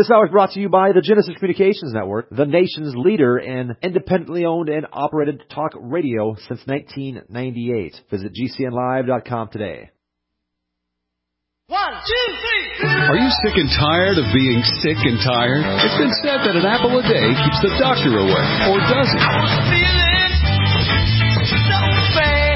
This hour is brought to you by the Genesis Communications Network, the nation's leader in independently owned and operated talk radio since 1998. Visit GCNlive.com today. 1, 2, 3. Are you sick and tired of being sick and tired? It's been said that an apple a day keeps the doctor away, or does it? I was feeling so bad.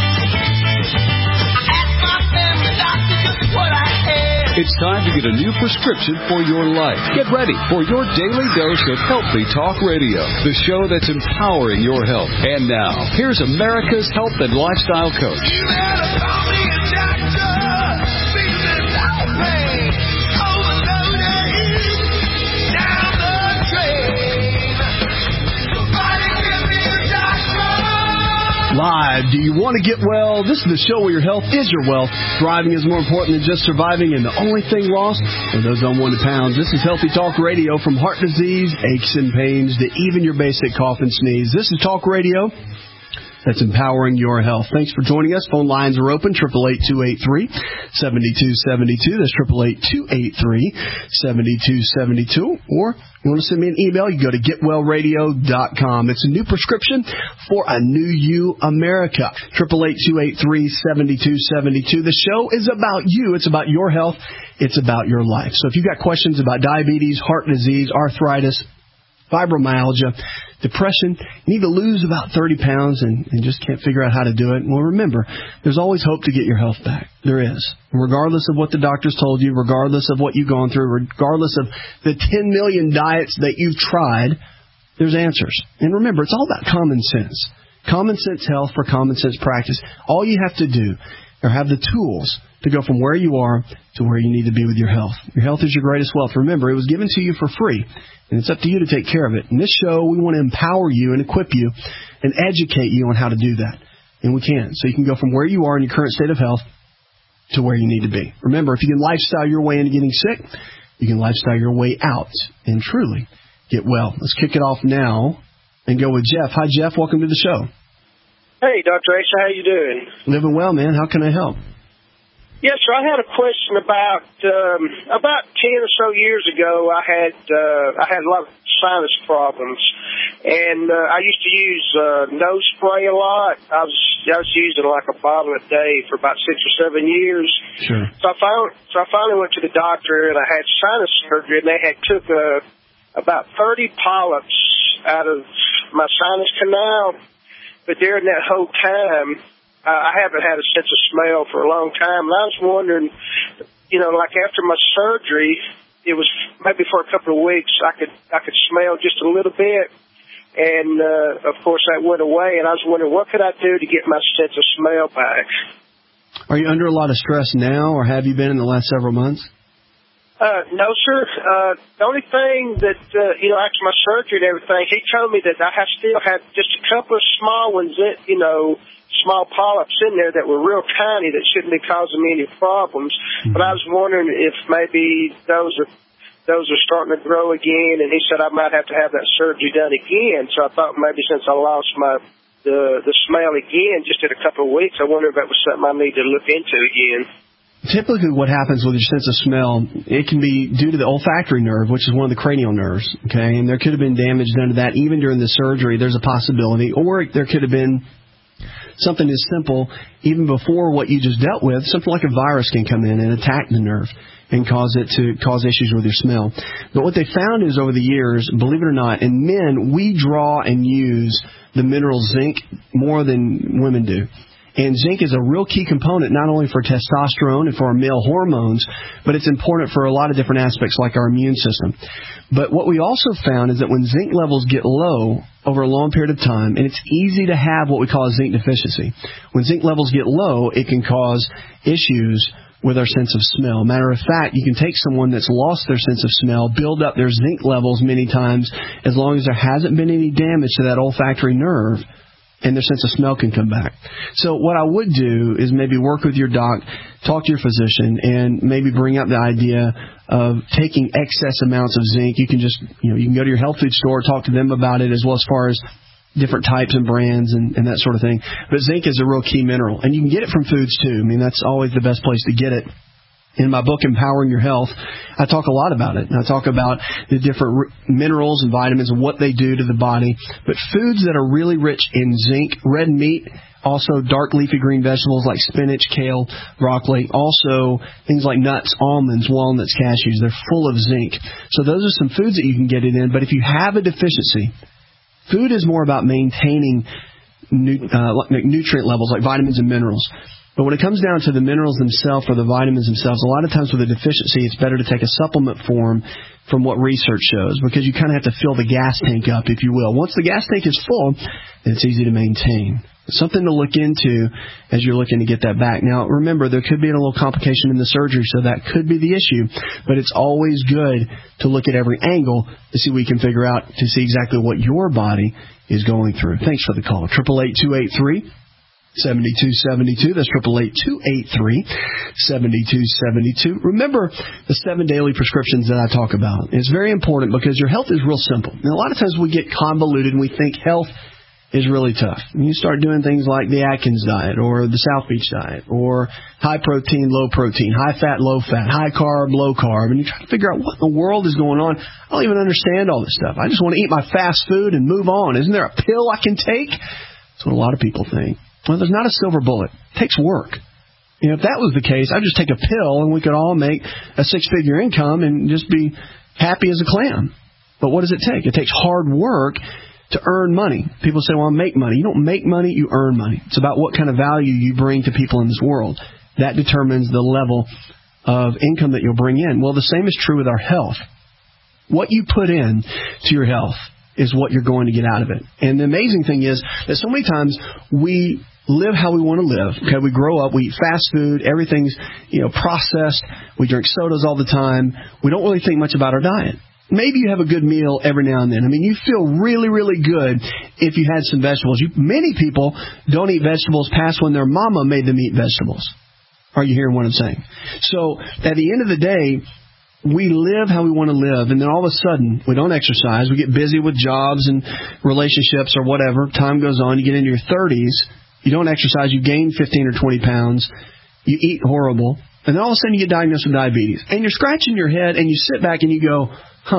I asked my family doctor just what I had. It's time to get a new prescription for your life. Get ready for your daily dose of Healthy Talk Radio, the show that's empowering your health. And now, here's America's health and lifestyle coach. You better call me a doctor. Business outrage. Overloaded. Down the drain. Somebody give me a doctor. Live. Do you want to get well? This is the show where your health is your wealth. Thriving is more important than just surviving, and the only thing lost are those unwanted pounds. This is Healthy Talk Radio. From heart disease, aches and pains, to even your basic cough and sneeze. This is Talk Radio that's empowering your health. Thanks for joining us. Phone lines are open, 888-283-7272. That's 888-283-7272. Or you want to send me an email, you go to getwellradio.com. It's a new prescription for a new you, America. 888-283-7272. The show is about you. It's about your health. It's about your life. So if you've got questions about diabetes, heart disease, arthritis, fibromyalgia, depression, you need to lose about 30 pounds and just can't figure out how to do it. Well, remember, there's always hope to get your health back. There is. Regardless of what the doctors told you, regardless of what you've gone through, regardless of the 10 million diets that you've tried, there's answers. And remember, it's all about common sense. Common sense health for common sense practice. All you have to do or have the tools to go from where you are to where you need to be with your health. Your health is your greatest wealth. Remember, it was given to you for free, and it's up to you to take care of it. In this show, we want to empower you and equip you and educate you on how to do that. And we can. So you can go from where you are in your current state of health to where you need to be. Remember, if you can lifestyle your way into getting sick, you can lifestyle your way out and truly get well. Let's kick it off now and go with Jeff. Hi, Jeff. Welcome to the show. Hey, Dr. Asa, how you doing? Living well, man. How can I help? Yes, sir. I had a question about 10 or so years ago. I had a lot of sinus problems, and I used to use nose spray a lot. I was using like a bottle a day for about 6 or 7 years. Sure. So I finally went to the doctor, and I had sinus surgery, and they had took about 30 polyps out of my sinus canal. But during that whole time, I haven't had a sense of smell for a long time. And I was wondering, like after my surgery, it was maybe for a couple of weeks, I could smell just a little bit. And, of course, that went away. And I was wondering, what could I do to get my sense of smell back? Are you under a lot of stress now, or have you been in the last several months? No, sir. The only thing that, after my surgery and everything, he told me that I still had just a couple of small ones that, small polyps in there that were real tiny that shouldn't be causing me any problems. Mm-hmm. But I was wondering if maybe those are starting to grow again, and he said I might have to have that surgery done again. So I thought maybe since I lost the smell again just in a couple of weeks, I wonder if that was something I need to look into again. Typically what happens with your sense of smell, it can be due to the olfactory nerve, which is one of the cranial nerves, okay? And there could have been damage done to that even during the surgery. There's a possibility. Or there could have been something as simple, even before what you just dealt with, something like a virus can come in and attack the nerve and cause issues with your smell. But what they found is over the years, believe it or not, in men, we draw and use the mineral zinc more than women do. And zinc is a real key component not only for testosterone and for our male hormones, but it's important for a lot of different aspects like our immune system. But what we also found is that when zinc levels get low over a long period of time, and it's easy to have what we call a zinc deficiency. When zinc levels get low, it can cause issues with our sense of smell. Matter of fact, you can take someone that's lost their sense of smell, build up their zinc levels many times, as long as there hasn't been any damage to that olfactory nerve, and their sense of smell can come back. So what I would do is maybe work with your doc, talk to your physician, and maybe bring up the idea of taking excess amounts of zinc. You can just, you can go to your health food store, talk to them about it, as well as far as different types and brands and that sort of thing. But zinc is a real key mineral, and you can get it from foods too. I mean, that's always the best place to get it. In my book, Empowering Your Health, I talk a lot about it. And I talk about the different minerals and vitamins and what they do to the body. But foods that are really rich in zinc, red meat, also dark leafy green vegetables like spinach, kale, broccoli, also things like nuts, almonds, walnuts, cashews, they're full of zinc. So those are some foods that you can get it in. But if you have a deficiency, food is more about maintaining nutrient levels like vitamins and minerals. But when it comes down to the minerals themselves or the vitamins themselves, a lot of times with a deficiency, it's better to take a supplement form from what research shows, because you kind of have to fill the gas tank up, if you will. Once the gas tank is full, then it's easy to maintain. It's something to look into as you're looking to get that back. Now, remember, there could be a little complication in the surgery, so that could be the issue. But it's always good to look at every angle to see what we can figure out to see exactly what your body is going through. Thanks for the call. 888-283-7272. That's 888-283-7272. Remember the 7 daily prescriptions that I talk about. It's very important because your health is real simple. And a lot of times we get convoluted and we think health is really tough. And you start doing things like the Atkins diet or the South Beach diet or high protein, low protein, high fat, low fat, high carb, low carb, and you try to figure out what in the world is going on. I don't even understand all this stuff. I just want to eat my fast food and move on. Isn't there a pill I can take? That's what a lot of people think. Well, there's not a silver bullet. It takes work. You know, if that was the case, I'd just take a pill and we could all make a six-figure income and just be happy as a clam. But what does it take? It takes hard work to earn money. People say, well, I make money. You don't make money, you earn money. It's about what kind of value you bring to people in this world. That determines the level of income that you'll bring in. Well, the same is true with our health. What you put in to your health is what you're going to get out of it. And the amazing thing is that so many times we live how we want to live. Okay, we grow up, we eat fast food, everything's, processed. We drink sodas all the time. We don't really think much about our diet. Maybe you have a good meal every now and then. I mean, you feel really, really good if you had some vegetables. Many people don't eat vegetables past when their mama made them eat vegetables. Are you hearing what I'm saying? So at the end of the day, we live how we want to live, and then all of a sudden, we don't exercise. We get busy with jobs and relationships or whatever. Time goes on. You get into your 30s. You don't exercise. You gain 15 or 20 pounds. You eat horrible. And then all of a sudden, you get diagnosed with diabetes. And you're scratching your head, and you sit back and you go,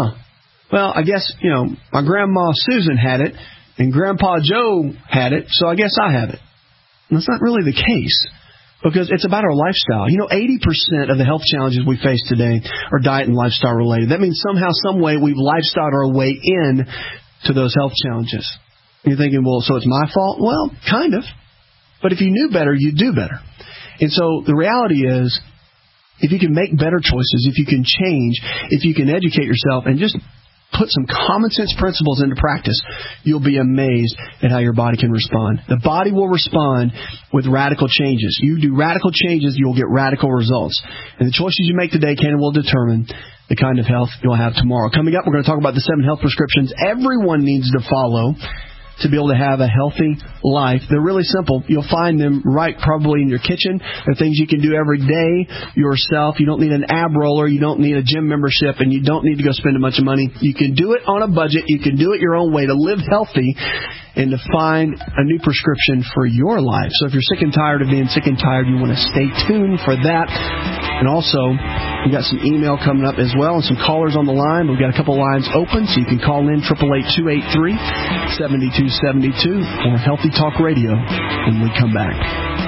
well, I guess, my grandma Susan had it, and Grandpa Joe had it, so I guess I have it. And that's not really the case, because it's about our lifestyle. 80% of the health challenges we face today are diet and lifestyle related. That means somehow, some way, we've lifestyled our way in to those health challenges. And you're thinking, well, so it's my fault? Well, kind of. But if you knew better, you'd do better. And so the reality is, if you can make better choices, if you can change, if you can educate yourself and just put some common sense principles into practice, you'll be amazed at how your body can respond. The body will respond with radical changes. You do radical changes, you'll get radical results. And the choices you make today can and will determine the kind of health you'll have tomorrow. Coming up, we're going to talk about the 7 health prescriptions everyone needs to follow to be able to have a healthy life. They're really simple. You'll find them right probably in your kitchen. They're things you can do every day yourself. You don't need an ab roller. You don't need a gym membership, and you don't need to go spend a bunch of money. You can do it on a budget. You can do it your own way to live healthy and to find a new prescription for your life. So if you're sick and tired of being sick and tired, you want to stay tuned for that. And also, we've got some email coming up as well and some callers on the line. We've got a couple lines open, so you can call in 888-283-7272 or Healthy Talk Radio when we come back.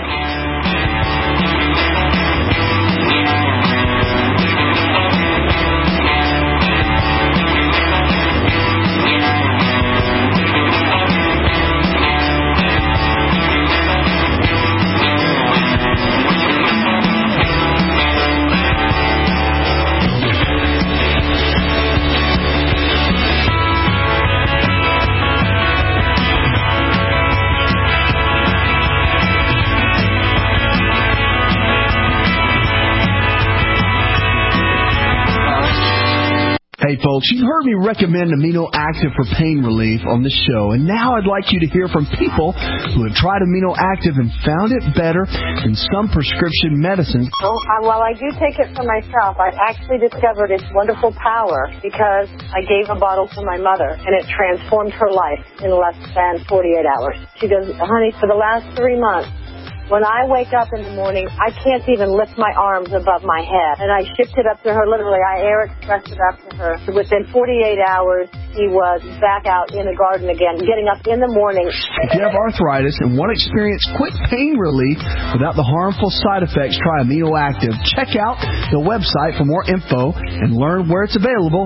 Hey folks, you've heard me recommend Amino Active for pain relief on this show, and now I'd like you to hear from people who have tried Amino Active and found it better than some prescription medicines. Well, I do take it for myself. I actually discovered its wonderful power because I gave a bottle to my mother, and it transformed her life in less than 48 hours. She goes, honey, for the last 3 months, When I wake up in the morning, I can't even lift my arms above my head. And I shipped it up to her, literally. I air expressed it up to her. Within 48 hours, he was back out in the garden again, getting up in the morning. If you have arthritis and want to experience quick pain relief without the harmful side effects, try Amino Active. Check out the website for more info and learn where it's available,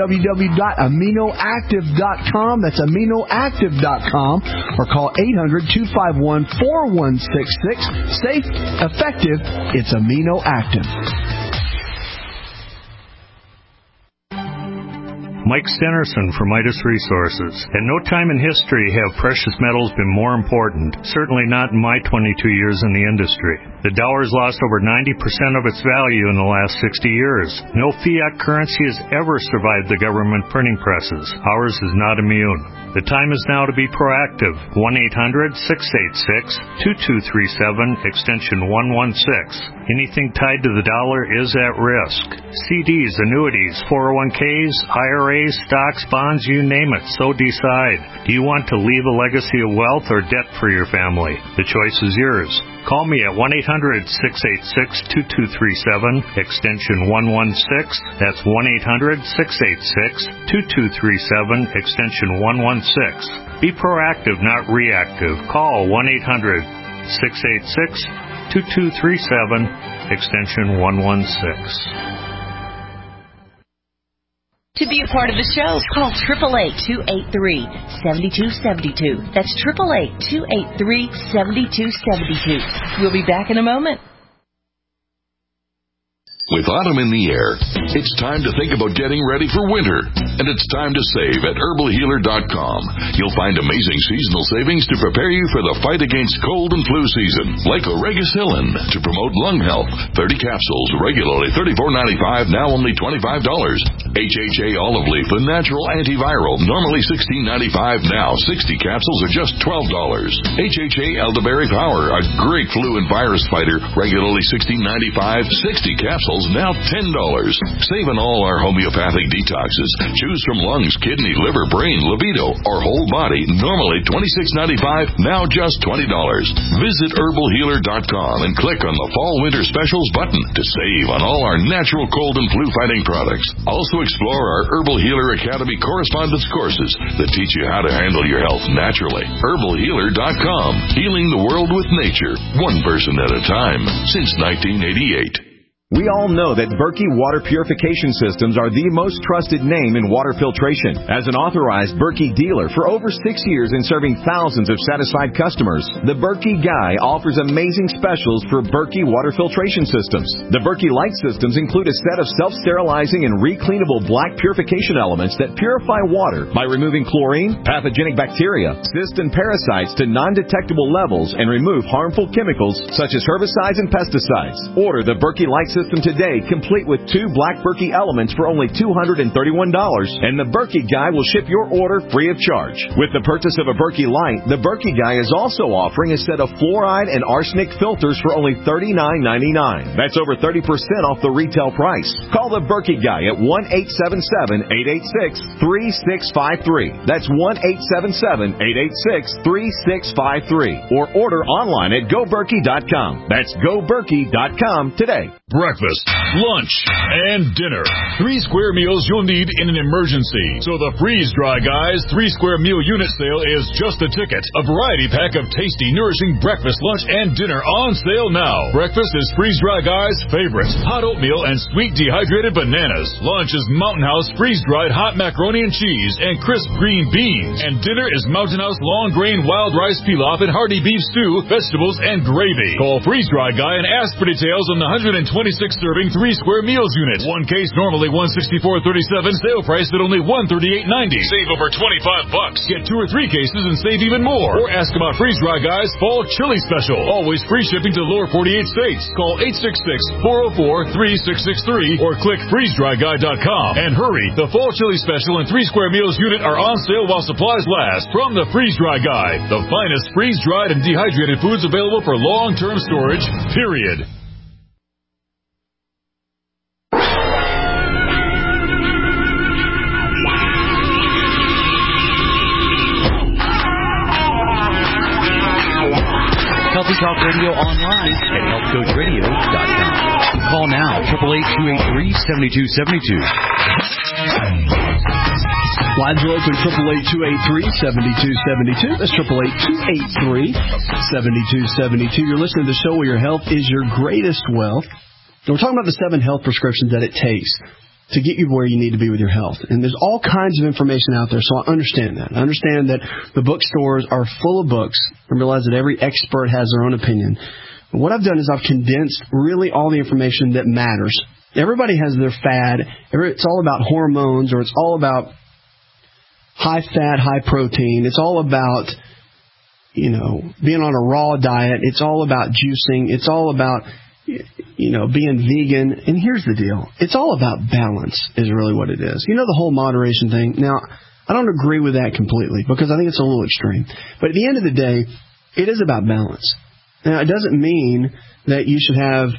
www.aminoactive.com. That's aminoactive.com, or call 800-251-4166. Safe, effective, it's Amino Active. Mike Stenerson from Midas Resources. At no time in history have precious metals been more important, certainly not in my 22 years in the industry. The dollar's lost over 90% of its value in the last 60 years. No fiat currency has ever survived the government printing presses. Ours is not immune. The time is now to be proactive. 1-800-686-2237, extension 116. Anything tied to the dollar is at risk. CDs, annuities, 401ks, IRAs, stocks, bonds, you name it, so decide. Do you want to leave a legacy of wealth or debt for your family? The choice is yours. Call me at 1-800-686-2237, extension 116. That's 1-800-686-2237, extension 116. Be proactive, not reactive. Call 1-800-686-2237, extension 116. To be a part of the show, call 888-283-7272. That's 888-283-7272. We'll be back in a moment. With autumn in the air, it's time to think about getting ready for winter. And it's time to save at herbalhealer.com. You'll find amazing seasonal savings to prepare you for the fight against cold and flu season. Like Oregacillin to promote lung health. 30 capsules, regularly $34.95, now only $25. HHA olive leaf, a natural antiviral, normally $16.95, now 60 capsules are just $12. HHA elderberry power, a great flu and virus fighter, regularly $16.95, 60 capsules now $10. Save on all our homeopathic detoxes. Choose from lungs, kidney, liver, brain, libido, or whole body. Normally $26.95, now just $20. Visit herbalhealer.com and click on the Fall Winter Specials button to save on all our natural cold and flu fighting products. Also explore our Herbal Healer Academy correspondence courses that teach you how to handle your health naturally. herbalhealer.com. Healing the world with nature, one person at a time, since 1988. We all know that Berkey Water Purification Systems are the most trusted name in water filtration. As an authorized Berkey dealer for over 6 years and serving thousands of satisfied customers, the Berkey Guy offers amazing specials for Berkey water filtration systems. The Berkey Light systems include a set of self-sterilizing and recleanable black purification elements that purify water by removing chlorine, pathogenic bacteria, cysts, and parasites to non-detectable levels and remove harmful chemicals such as herbicides and pesticides. Order the Berkey Light system today, complete with 2 black Berkey elements for only $231, and the Berkey Guy will ship your order free of charge. With the purchase of a Berkey Light, the Berkey Guy is also offering a set of fluoride and arsenic filters for only $39.99. That's over 30% off the retail price. Call the Berkey Guy at 1-877-886-3653. That's 1-877-886-3653. Or order online at GoBerkey.com. That's GoBerkey.com today. Breakfast, lunch, and dinner. 3 square meals you'll need in an emergency. So the Freeze Dry Guys 3 square meal unit sale is just a ticket. A variety pack of tasty, nourishing breakfast, lunch, and dinner on sale now. Breakfast is Freeze Dry Guys' favorite. Hot oatmeal and sweet dehydrated bananas. Lunch is Mountain House freeze-dried hot macaroni and cheese and crisp green beans. And dinner is Mountain House long grain wild rice pilaf and hearty beef stew, vegetables, and gravy. Call Freeze Dry Guy and ask for details on the 126-serving 3 square meals unit. One case normally $164.37. Sale price at only $138.90. Save over $25. Get 2 or 3 cases and save even more. Or ask about Freeze Dry Guys Fall Chili Special. Always free shipping to the lower 48 states. Call 866-404-3663 or click freezedryguy.com. And hurry, the Fall Chili Special and 3 square meals unit are on sale while supplies last. From the Freeze Dry Guy, the finest freeze-dried and dehydrated foods available for long-term storage, period. Healthy Talk Radio online at healthcoachradio.com. Call now, 888-283-7272. Lines are open, 888-283-7272. That's 888-283-7272. You're listening to the show where your health is your greatest wealth. And we're talking about the 7 health prescriptions that it takes to get you where you need to be with your health. And there's all kinds of information out there, so I understand that. I understand that the bookstores are full of books. I realize that every expert has their own opinion. But what I've done is I've condensed really all the information that matters. Everybody has their fad. It's all about hormones, or it's all about high fat, high protein. It's all about, being on a raw diet. It's all about juicing. It's all about, being vegan. And here's the deal. It's all about balance is really what it is. The whole moderation thing. Now, I don't agree with that completely because I think it's a little extreme. But at the end of the day, it is about balance. Now, it doesn't mean that you should have,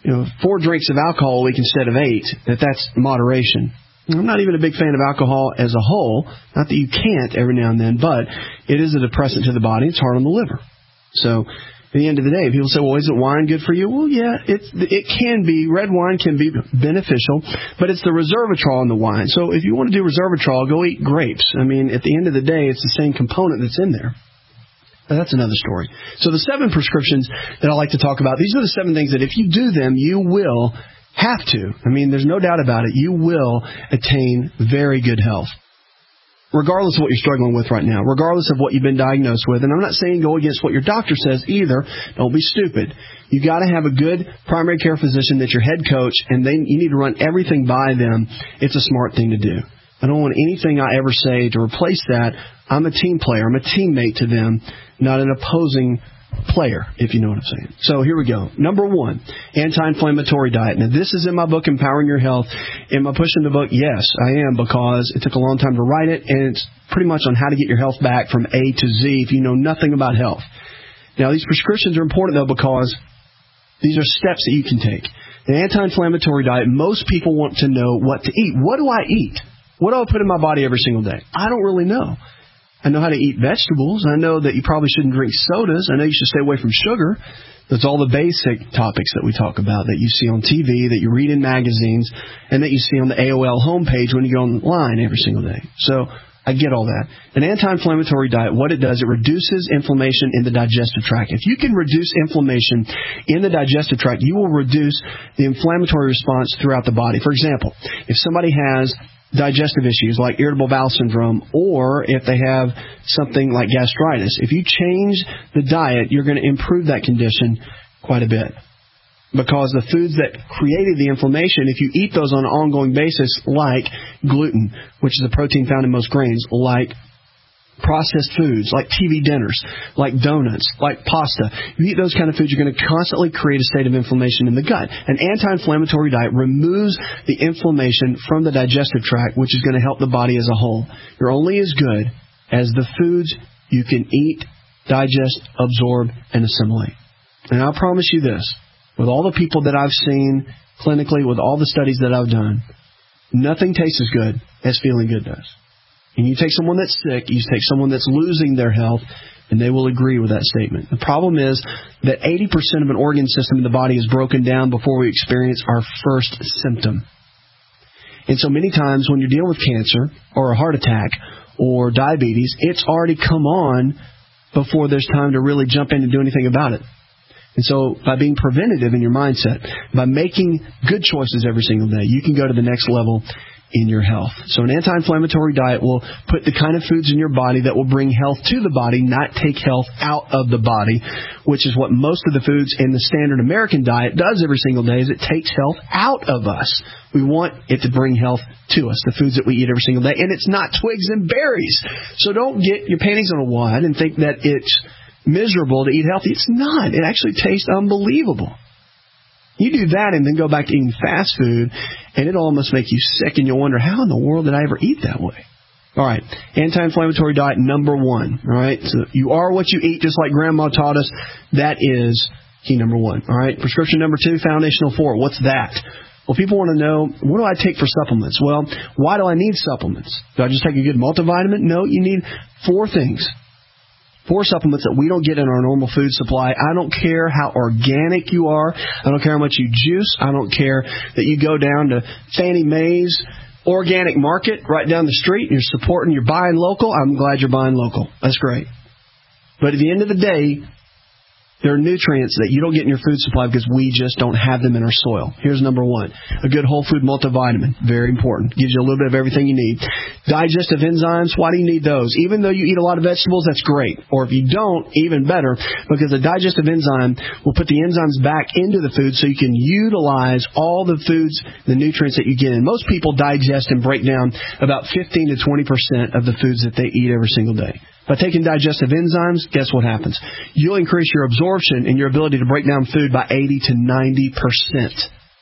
4 drinks of alcohol a week instead of 8, that's moderation. I'm not even a big fan of alcohol as a whole. Not that you can't every now and then, but it is a depressant to the body. It's hard on the liver. So at the end of the day, people say, well, isn't wine good for you? Well, yeah, it can be. Red wine can be beneficial, but it's the resveratrol in the wine. So if you want to do resveratrol, go eat grapes. I mean, at the end of the day, it's the same component that's in there. But that's another story. So the 7 prescriptions that I like to talk about, these are the 7 things that if you do them, you will have to. I mean, there's no doubt about it. You will attain very good health, regardless of what you're struggling with right now, regardless of what you've been diagnosed with. And I'm not saying go against what your doctor says either. Don't be stupid. You got to have a good primary care physician that's your head coach, and then you need to run everything by them. It's a smart thing to do. I don't want anything I ever say to replace that. I'm a team player. I'm a teammate to them, not an opposing player, if you know what I'm saying. So here we go. Number 1, anti-inflammatory diet. Now, this is in my book, Empowering Your Health. Am I pushing the book? Yes, I am, because it took a long time to write it, and it's pretty much on how to get your health back from A to Z if you know nothing about health. Now, these prescriptions are important, though, because these are steps that you can take. The anti-inflammatory diet, most people want to know what to eat. What do I eat? What do I put in my body every single day? I don't really know. I know how to eat vegetables. I know that you probably shouldn't drink sodas. I know you should stay away from sugar. That's all the basic topics that we talk about that you see on TV, that you read in magazines, and that you see on the AOL homepage when you go online every single day. So I get all that. An anti-inflammatory diet, what it does, it reduces inflammation in the digestive tract. If you can reduce inflammation in the digestive tract, you will reduce the inflammatory response throughout the body. For example, if somebody has digestive issues like irritable bowel syndrome, or if they have something like gastritis, if you change the diet, you're going to improve that condition quite a bit. Because the foods that created the inflammation, if you eat those on an ongoing basis, like gluten, which is a protein found in most grains, like processed foods, like TV dinners, like donuts, like pasta. If you eat those kind of foods, you're going to constantly create a state of inflammation in the gut. An anti-inflammatory diet removes the inflammation from the digestive tract, which is going to help the body as a whole. You're only as good as the foods you can eat, digest, absorb, and assimilate. And I promise you this, with all the people that I've seen clinically, with all the studies that I've done, nothing tastes as good as feeling good does. And you take someone that's sick, you take someone that's losing their health, and they will agree with that statement. The problem is that 80% of an organ system in the body is broken down before we experience our first symptom. And so many times when you're dealing with cancer or a heart attack or diabetes, it's already come on before there's time to really jump in and do anything about it. And so by being preventative in your mindset, by making good choices every single day, you can go to the next level in your health. So an anti-inflammatory diet will put the kind of foods in your body that will bring health to the body, not take health out of the body, which is what most of the foods in the standard American diet does every single day, is it takes health out of us. We want it to bring health to us, the foods that we eat every single day. And it's not twigs and berries. So don't get your panties on a wad and think that it's miserable to eat healthy. It's not. It actually tastes unbelievable. You do that and then go back to eating fast food, and it'll almost make you sick, and you'll wonder, how in the world did I ever eat that way? All right, anti-inflammatory diet number 1. All right, so you are what you eat, just like Grandma taught us. That is key number 1. All right, prescription number 2, foundational 4. What's that? Well, people want to know, what do I take for supplements? Well, why do I need supplements? Do I just take a good multivitamin? No, you need 4 things. 4 supplements that we don't get in our normal food supply. I don't care how organic you are. I don't care how much you juice. I don't care that you go down to Fannie Mae's organic market right down the street. You're supporting, you're buying local. I'm glad you're buying local. That's great. But at the end of the day, there are nutrients that you don't get in your food supply because we just don't have them in our soil. Here's number 1. A good whole food multivitamin. Very important. Gives you a little bit of everything you need. Digestive enzymes. Why do you need those? Even though you eat a lot of vegetables, that's great. Or if you don't, even better, because a digestive enzyme will put the enzymes back into the food so you can utilize all the foods, the nutrients that you get in. Most people digest and break down about 15 to 20% of the foods that they eat every single day. By taking digestive enzymes, guess what happens? You'll increase your absorption and your ability to break down food by 80 to 90%.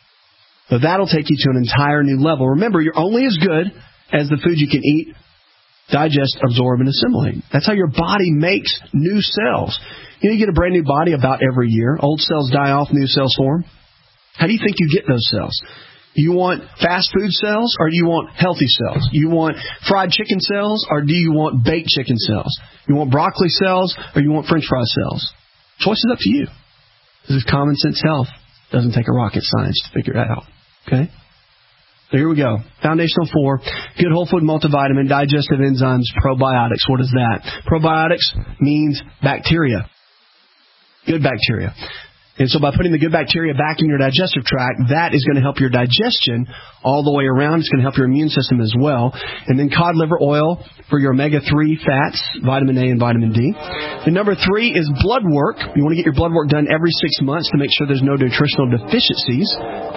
So that'll take you to an entire new level. Remember, you're only as good as the food you can eat, digest, absorb, and assimilate. That's how your body makes new cells. You get a brand new body about every year. Old cells die off, new cells form. How do you think you get those cells? You want fast food cells or do you want healthy cells? You want fried chicken cells or do you want baked chicken cells? You want broccoli cells or you want french fry cells? Choice is up to you. This is common sense health. Doesn't take a rocket science to figure it out. Okay? So here we go. Foundational 4, good whole food multivitamin, digestive enzymes, probiotics. What is that? Probiotics means bacteria. Good bacteria. And so by putting the good bacteria back in your digestive tract, that is going to help your digestion all the way around. It's going to help your immune system as well. And then cod liver oil for your omega-3 fats, vitamin A and vitamin D. And number 3 is blood work. You want to get your blood work done every 6 months to make sure there's no nutritional deficiencies.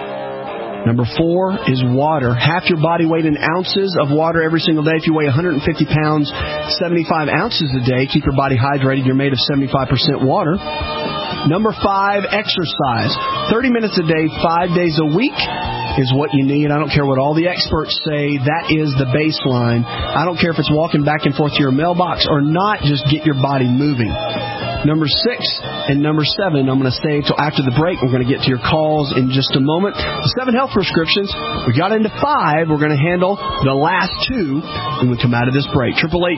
Number 4 is water. Half your body weight in ounces of water every single day. If you weigh 150 pounds, 75 ounces a day. Keep your body hydrated. You're made of 75% water. Number 5, exercise. 30 minutes a day, 5 days a week is what you need. I don't care what all the experts say. That is the baseline. I don't care if it's walking back and forth to your mailbox or not. Just get your body moving. Number 6 and number 7, I'm going to say until after the break. We're going to get to your calls in just a moment. The 7 health prescriptions. We got into 5. We're going to handle the last 2 when we come out of this break.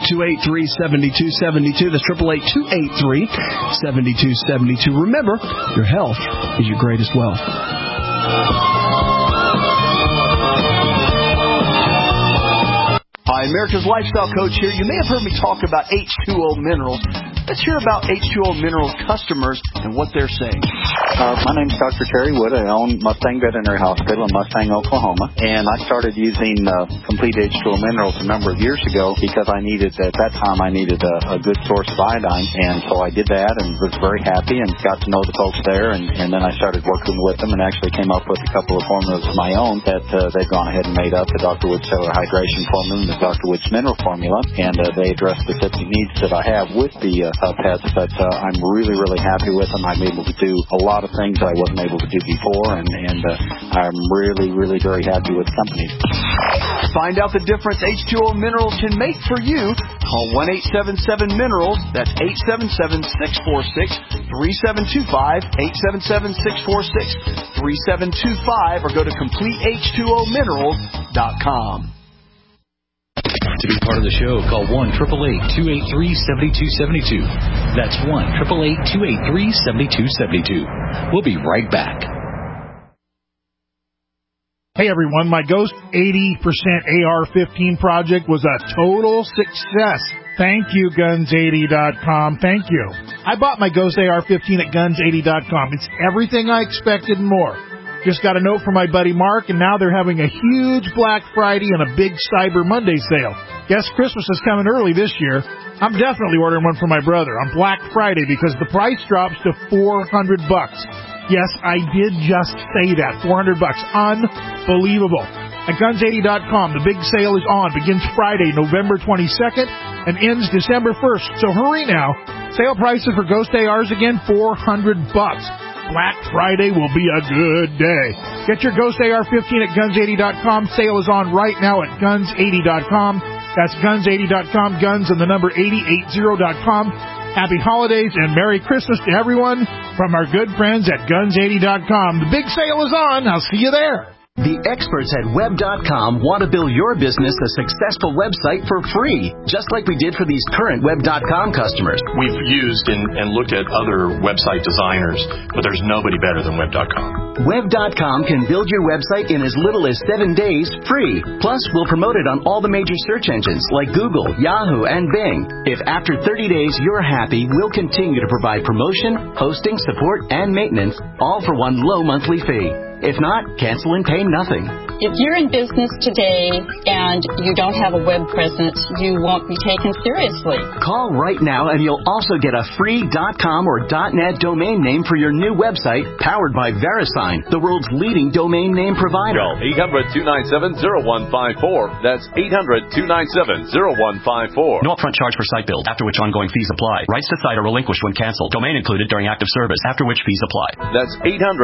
888-283-7272. That's 888-283-7272. Remember, your health is your greatest wealth. Hi, America's Lifestyle Coach here. You may have heard me talk about H2O Minerals. Let's hear about H2O Minerals customers and what they're saying. My name's Dr. Terry Wood. I own Mustang Veterinary Hospital in Mustang, Oklahoma. And I started using Complete H2O Minerals a number of years ago because I needed, at that time, I needed a good source of iodine. And so I did that and was very happy and got to know the folks there. And then I started working with them and actually came up with a couple of formulas of my own that they've gone ahead and made up. The Dr. Wood Cellular Hydration Formula and the Dr. Wood's Mineral Formula. And they address specific needs that I have with the pets, but I'm really, really happy with them. I'm able to do a lot of things that I wasn't able to do before, and I'm really, really very happy with the company. Find out the difference H2O Minerals can make for you. Call 1-877-MINERALS. That's 877-646-3725, 877-646-3725, or go to CompleteH2OMinerals.com. To be part of the show, call 1-888-283-7272. That's 1-888-283-7272. We'll be right back. Hey everyone, my Ghost 80% AR-15 project was a total success. Thank you, Guns80.com. Thank you. I bought my Ghost AR-15 at Guns80.com. It's everything I expected and more. Just got a note from my buddy Mark, and now they're having a huge Black Friday and a big Cyber Monday sale. Guess Christmas is coming early this year. I'm definitely ordering one for my brother on Black Friday because the price drops to $400. Yes, I did just say that. $400. Unbelievable. At Guns80.com, the big sale is on. Begins Friday, November 22nd, and ends December 1st. So hurry now. Sale prices for Ghost ARs again, $400. Black Friday will be a good day. Get your Ghost AR-15 at Guns80.com. Sale is on right now at Guns80.com. That's Guns80.com. Guns and the number 8080.com. Happy holidays and Merry Christmas to everyone from our good friends at Guns80.com. The big sale is on. I'll see you there. The experts at Web.com want to build your business a successful website for free, just like we did for these current Web.com customers. We've used and looked at other website designers, but there's nobody better than Web.com. Web.com can build your website in as little as 7 days free. Plus, we'll promote it on all the major search engines like Google, Yahoo, and Bing. If after 30 days you're happy, we'll continue to provide promotion, hosting, support, and maintenance, all for one low monthly fee. If not, cancel and pay nothing. If you're in business today and you don't have a web presence, you won't be taken seriously. Call right now and you'll also get a free .com or .net domain name for your new website powered by VeriSign, the world's leading domain name provider. Call 800-297-0154. That's 800-297-0154. No upfront charge for site build, after which ongoing fees apply. Rights to site are relinquished when canceled. Domain included during active service, after which fees apply. That's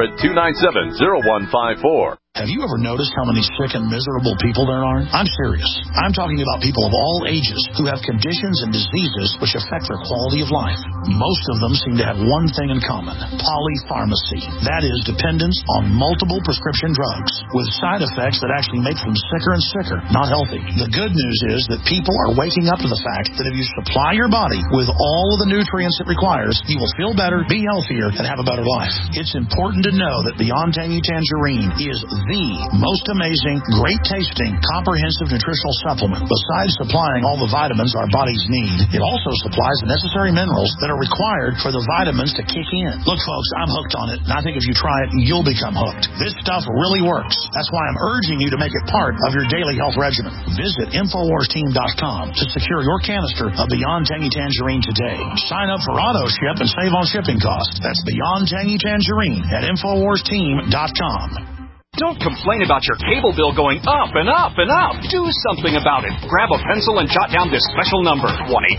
800-297-0154. Have you ever noticed how many sick and miserable people there are? I'm serious. I'm talking about people of all ages who have conditions and diseases which affect their quality of life. Most of them seem to have one thing in common: polypharmacy. That is, dependence on multiple prescription drugs with side effects that actually make them sicker and sicker, not healthy. The good news is that people are waking up to the fact that if you supply your body with all of the nutrients it requires, you will feel better, be healthier, and have a better life. It's important to know that Beyond Tangy Tangerine is the most amazing, great-tasting, comprehensive nutritional supplement. Besides supplying all the vitamins our bodies need, it also supplies the necessary minerals that are required for the vitamins to kick in. Look, folks, I'm hooked on it, and I think if you try it, you'll become hooked. This stuff really works. That's why I'm urging you to make it part of your daily health regimen. Visit InfoWarsTeam.com to secure your canister of Beyond Tangy Tangerine today. Sign up for auto ship and save on shipping costs. That's Beyond Tangy Tangerine at InfoWarsTeam.com. Don't complain about your cable bill going up and up and up. Do something about it. Grab a pencil and jot down this special number,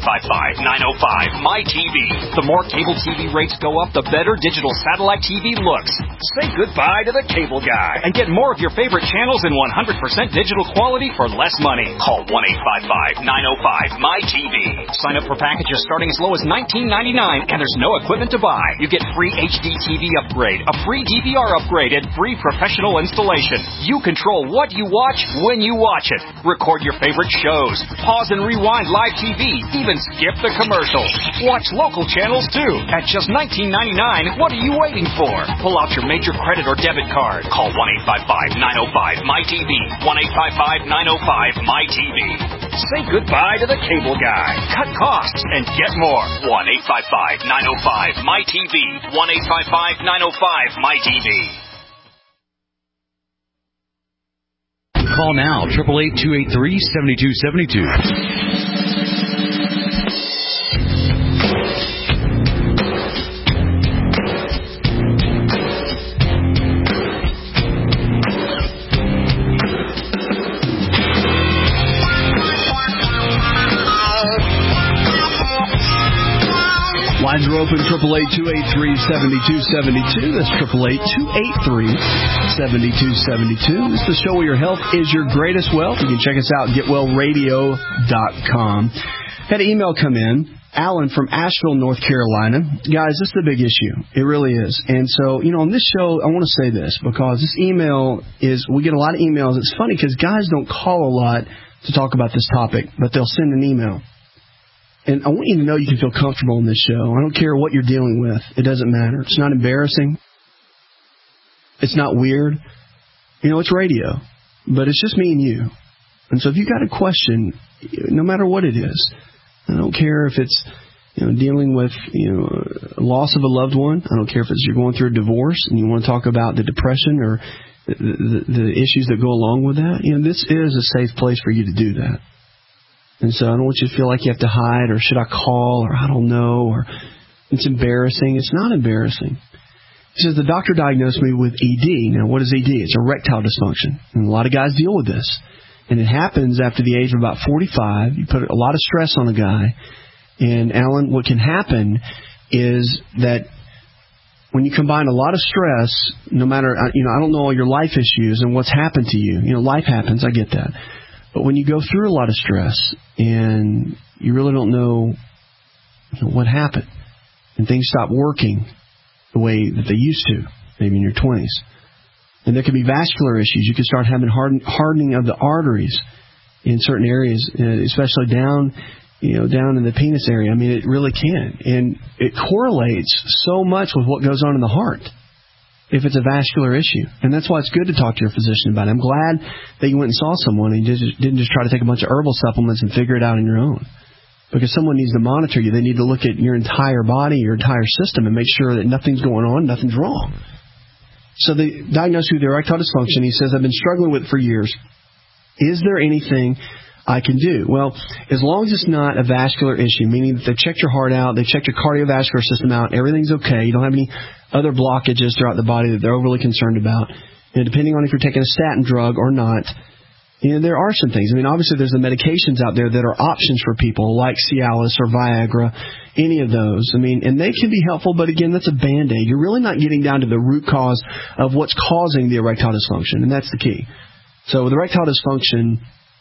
1-855-905-MY-TV. The more cable TV rates go up, the better digital satellite TV looks. Say goodbye to the cable guy and get more of your favorite channels in 100% digital quality for less money. Call 1-855-905-MY-TV. Sign up for packages starting as low as $19.99, and there's no equipment to buy. You get free HD TV upgrade, a free DVR upgrade, and free professional installation. You control what you watch when you watch it. Record your favorite shows. Pause and rewind live TV. Even skip the commercials. Watch local channels too. At just $19.99, what are you waiting for? Pull out your major credit or debit card. Call 1-855-905-MY-TV. 1-855-905-MY-TV. Say goodbye to the cable guy. Cut costs and get more. 1-855-905-MY-TV. 1-855-905-MY-TV. Call now, 888-283-7272. Lines are open, 888-283-7272. That's 888-283-7272. This is the show where your health is your greatest wealth. You can check us out at GetWellRadio.com. Had an email come in, Alan from Asheville, North Carolina. Guys, this is a big issue. It really is. And so, on this show, I want to say this, because this email we get a lot of emails. It's funny because guys don't call a lot to talk about this topic, but they'll send an email. And I want you to know you can feel comfortable in this show. I don't care what you're dealing with. It doesn't matter. It's not embarrassing. It's not weird. It's radio. But it's just me and you. And so if you've got a question, no matter what it is, I don't care if it's dealing with loss of a loved one. I don't care if it's you're going through a divorce and you want to talk about the depression or the issues that go along with that. This is a safe place for you to do that. And so I don't want you to feel like you have to hide, or should I call, or I don't know, or it's embarrassing. It's not embarrassing. He says, the doctor diagnosed me with ED. Now, what is ED? It's erectile dysfunction. And a lot of guys deal with this. And it happens after the age of about 45. You put a lot of stress on a guy. And, Alan, what can happen is that when you combine a lot of stress, no matter, I don't know all your life issues and what's happened to you. Life happens. I get that. But when you go through a lot of stress and you really don't know what happened and things stop working the way that they used to, maybe in your 20s, And there can be vascular issues. You can start having hardening of the arteries in certain areas, especially down in the penis area. I mean, it really can. And it correlates so much with what goes on in the heart if it's a vascular issue. And that's why it's good to talk to your physician about it. I'm glad that you went and saw someone and didn't just try to take a bunch of herbal supplements and figure it out on your own. Because someone needs to monitor you. They need to look at your entire body, your entire system, and make sure that nothing's going on, nothing's wrong. So they diagnosed with erectile dysfunction. He says, I've been struggling with it for years. Is there anything I can do? Well, as long as it's not a vascular issue, meaning that they've checked your heart out, they've checked your cardiovascular system out, everything's okay, you don't have any other blockages throughout the body that they're overly concerned about, and depending on if you're taking a statin drug or not, there are some things. I mean, obviously there's the medications out there that are options for people, like Cialis or Viagra, any of those. I mean, and they can be helpful, but again, that's a Band-Aid. You're really not getting down to the root cause of what's causing the erectile dysfunction, and that's the key. So with erectile dysfunction,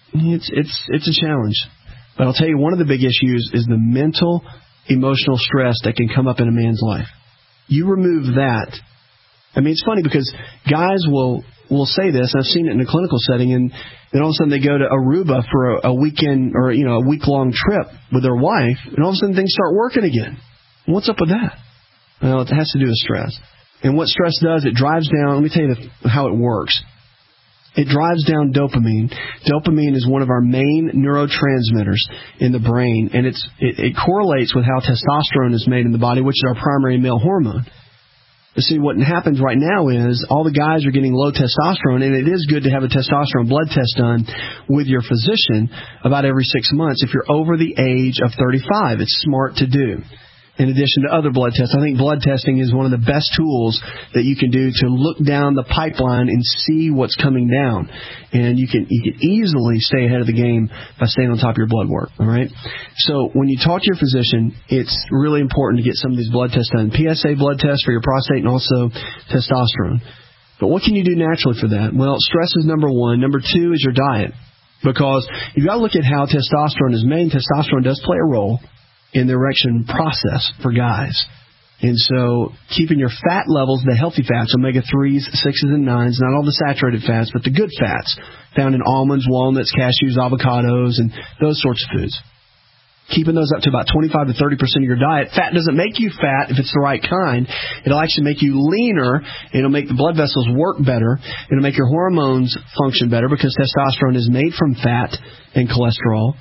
it's a challenge. But I'll tell you, one of the big issues is the mental, emotional stress that can come up in a man's life. You remove that. I mean, it's funny because guys will say this, and I've seen it in a clinical setting, and then all of a sudden they go to Aruba for a weekend or a week-long trip with their wife, and all of a sudden things start working again. What's up with that? Well, it has to do with stress. And what stress does, it drives down, let me tell you how it works. It drives down dopamine. Dopamine is one of our main neurotransmitters in the brain, and it correlates with how testosterone is made in the body, which is our primary male hormone. But see, what happens right now is all the guys are getting low testosterone, and it is good to have a testosterone blood test done with your physician about every 6 months if you're over the age of 35. It's smart to do. In addition to other blood tests, I think blood testing is one of the best tools that you can do to look down the pipeline and see what's coming down. And you can easily stay ahead of the game by staying on top of your blood work. All right. So when you talk to your physician, it's really important to get some of these blood tests done. PSA blood test for your prostate and also testosterone. But what can you do naturally for that? Well, stress is number one. Number two is your diet, because you've got to look at how testosterone is made. Testosterone does play a role in the erection process for guys. And so keeping your fat levels, the healthy fats, omega-3s, 6s, and 9s, not all the saturated fats, but the good fats found in almonds, walnuts, cashews, avocados, and those sorts of foods. Keeping those up to about 25 to 30% of your diet. Fat doesn't make you fat if it's the right kind. It'll actually make you leaner. It'll make the blood vessels work better. It'll make your hormones function better because testosterone is made from fat and cholesterol.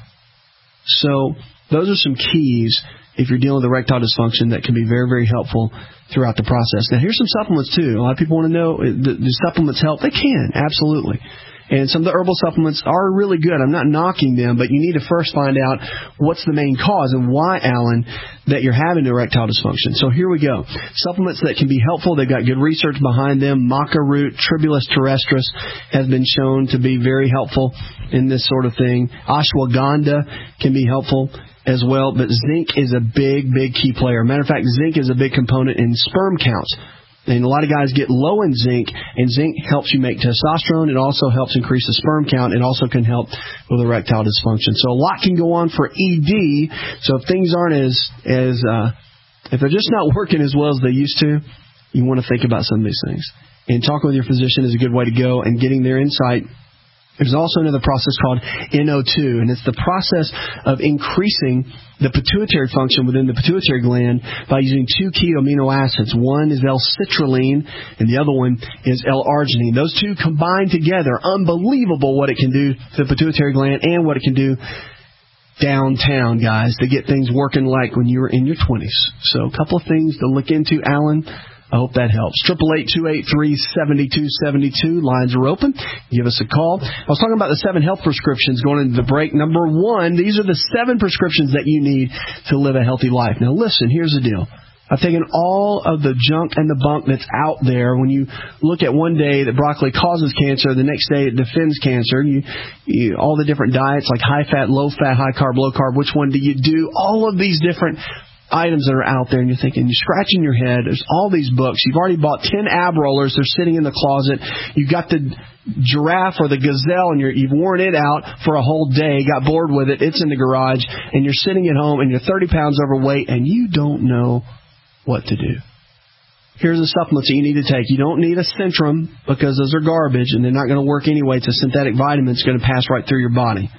So those are some keys if you're dealing with erectile dysfunction that can be very, very helpful throughout the process. Now, here's some supplements, too. A lot of people want to know, do supplements help? They can, absolutely. And some of the herbal supplements are really good. I'm not knocking them, but you need to first find out what's the main cause and why, Alan, that you're having erectile dysfunction. So here we go. Supplements that can be helpful. They've got good research behind them. Maca root, Tribulus terrestris has been shown to be very helpful in this sort of thing. Ashwagandha can be helpful as well, but zinc is a big, big key player. Matter of fact, zinc is a big component in sperm counts. And a lot of guys get low in zinc, and zinc helps you make testosterone. It also helps increase the sperm count. It also can help with erectile dysfunction. So a lot can go on for ED. So if things aren't if they're just not working as well as they used to, you want to think about some of these things. And talking with your physician is a good way to go, and getting their insight. There's also another process called NO2, and it's the process of increasing the pituitary function within the pituitary gland by using two key amino acids. One is L-citrulline, and the other one is L-arginine. Those two combined together, unbelievable what it can do to the pituitary gland and what it can do downtown, guys, to get things working like when you were in your 20s. So a couple of things to look into, Alan. I hope that helps. 888-283-7272. Lines are open. Give us a call. I was talking about the 7 health prescriptions going into the break. Number 1, these are the 7 prescriptions that you need to live a healthy life. Now, listen, here's the deal. I've taken all of the junk and the bunk that's out there. When you look at one day that broccoli causes cancer, the next day it defends cancer. All the different diets like high fat, low fat, high carb, low carb, which one do you do? All of these different items that are out there, and you're thinking, you're scratching your head. There's all these books. You've already bought 10 ab rollers. They're sitting in the closet. You've got the giraffe or the gazelle, and you've worn it out for a whole day, got bored with it. It's in the garage, and you're sitting at home, and you're 30 pounds overweight, and you don't know what to do. Here's the supplements that you need to take. You don't need a Centrum because those are garbage and they're not going to work anyway. It's a synthetic vitamin. It's going to pass right through your body.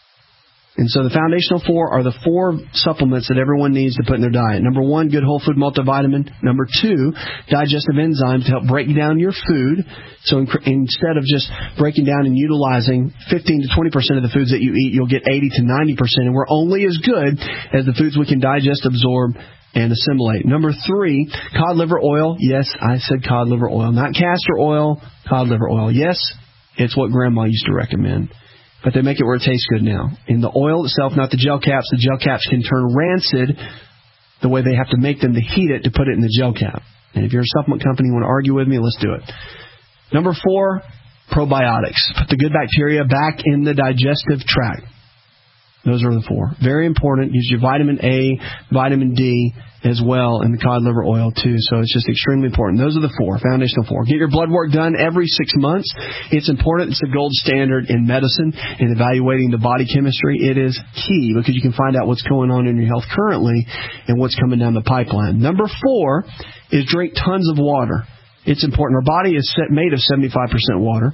And so the foundational 4 are the 4 supplements that everyone needs to put in their diet. Number 1, good whole food multivitamin. Number 2, digestive enzymes to help break down your food. So instead of just breaking down and utilizing 15 to 20% of the foods that you eat, you'll get 80 to 90%. And we're only as good as the foods we can digest, absorb, and assimilate. Number 3, cod liver oil. Yes, I said cod liver oil, not castor oil, cod liver oil. Yes, it's what Grandma used to recommend. But they make it where it tastes good now. In the oil itself, not the gel caps. The gel caps can turn rancid the way they have to make them to heat it to put it in the gel cap. And if you're a supplement company, you want to argue with me, let's do it. Number 4, probiotics. Put the good bacteria back in the digestive tract. Those are the 4. Very important. Use your vitamin A, vitamin D as well, and the cod liver oil too. So it's just extremely important. Those are the 4, foundational 4. Get your blood work done every 6 months. It's important. It's the gold standard in medicine in evaluating the body chemistry. It is key because you can find out what's going on in your health currently and what's coming down the pipeline. Number 4 is drink tons of water. It's important. Our body is made of 75% water.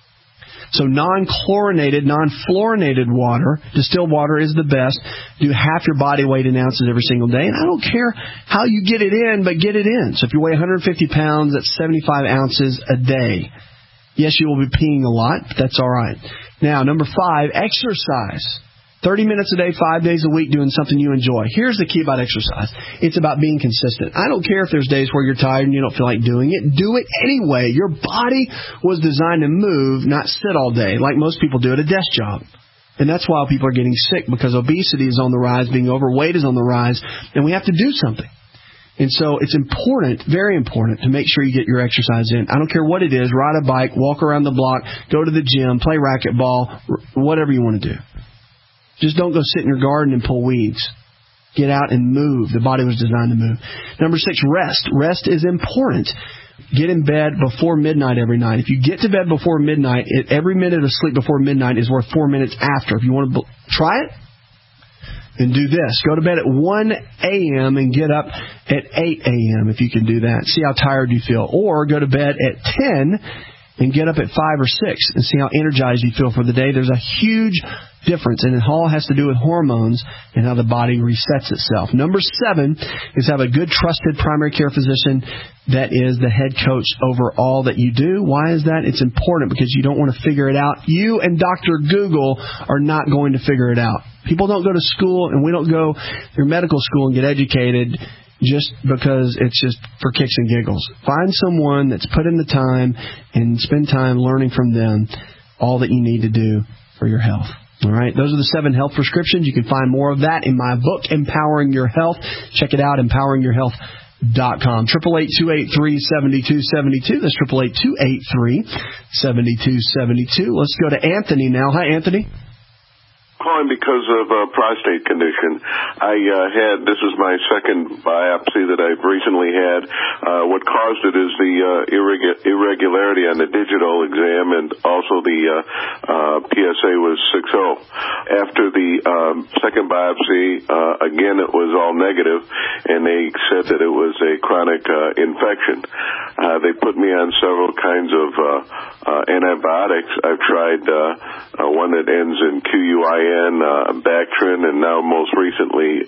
So non-chlorinated, non-fluorinated water, distilled water is the best. Do half your body weight in ounces every single day. And I don't care how you get it in, but get it in. So if you weigh 150 pounds, that's 75 ounces a day. Yes, you will be peeing a lot, but that's all right. Now, number 5, exercise. 30 minutes a day, 5 days a week doing something you enjoy. Here's the key about exercise. It's about being consistent. I don't care if there's days where you're tired and you don't feel like doing it. Do it anyway. Your body was designed to move, not sit all day like most people do at a desk job. And that's why people are getting sick, because obesity is on the rise, being overweight is on the rise, and we have to do something. And so it's important, very important, to make sure you get your exercise in. I don't care what it is. Ride a bike, walk around the block, go to the gym, play racquetball, whatever you want to do. Just don't go sit in your garden and pull weeds. Get out and move. The body was designed to move. Number 6, rest. Rest is important. Get in bed before midnight every night. If you get to bed before midnight, every minute of sleep before midnight is worth 4 minutes after. If you want to try it, then do this. Go to bed at 1 a.m. and get up at 8 a.m. if you can do that. See how tired you feel. Or go to bed at 10 and get up at 5 or 6 and see how energized you feel for the day. There's a huge difference, and it all has to do with hormones and how the body resets itself. Number 7 is have a good, trusted primary care physician that is the head coach over all that you do. Why is that? It's important because you don't want to figure it out. You and Dr. Google are not going to figure it out. People don't go to school, and we don't go through medical school and get educated just because it's just for kicks and giggles. Find someone that's put in the time and spend time learning from them all that you need to do for your health. All right, those are the 7 health prescriptions. You can find more of that in my book, Empowering Your Health. Check it out, empoweringyourhealth.com. 888-283-7272. That's 888-283-7272. Let's go to Anthony now. Hi, Anthony. Calling because of a prostate condition. This is my second biopsy that I've recently had. What caused it is the irregularity on the digital exam, and also the PSA was 6.0. After the second biopsy, again, it was all negative, and they said that it was a chronic infection. They put me on several kinds of antibiotics. I've tried one that ends in QUIN, Bactrin, and now most recently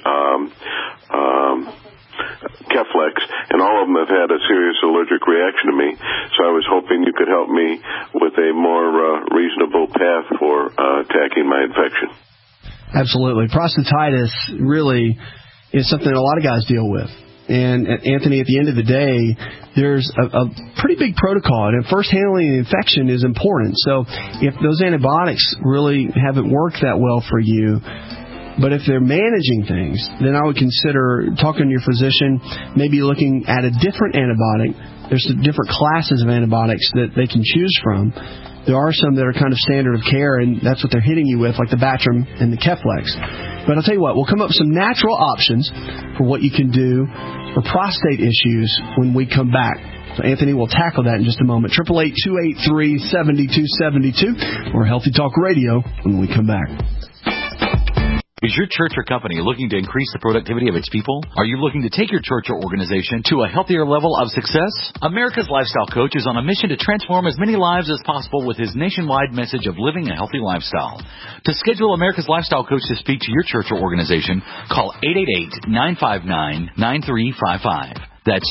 Keflex, and all of them have had a serious allergic reaction to me. So I was hoping you could help me with a more reasonable path for attacking my infection. Absolutely. Prostatitis really is something a lot of guys deal with. And, Anthony, at the end of the day, there's a pretty big protocol. And at first, handling the infection is important. So if those antibiotics really haven't worked that well for you, but if they're managing things, then I would consider talking to your physician, maybe looking at a different antibiotic. There's different classes of antibiotics that they can choose from. There are some that are kind of standard of care, and that's what they're hitting you with, like the Bactrim and the Keflex. But I'll tell you what, we'll come up with some natural options for what you can do for prostate issues when we come back. So Anthony will tackle that in just a moment. 888-283-7272 or Healthy Talk Radio when we come back. Is your church or company looking to increase the productivity of its people? Are you looking to take your church or organization to a healthier level of success? America's Lifestyle Coach is on a mission to transform as many lives as possible with his nationwide message of living a healthy lifestyle. To schedule America's Lifestyle Coach to speak to your church or organization, call 888-959-9355. That's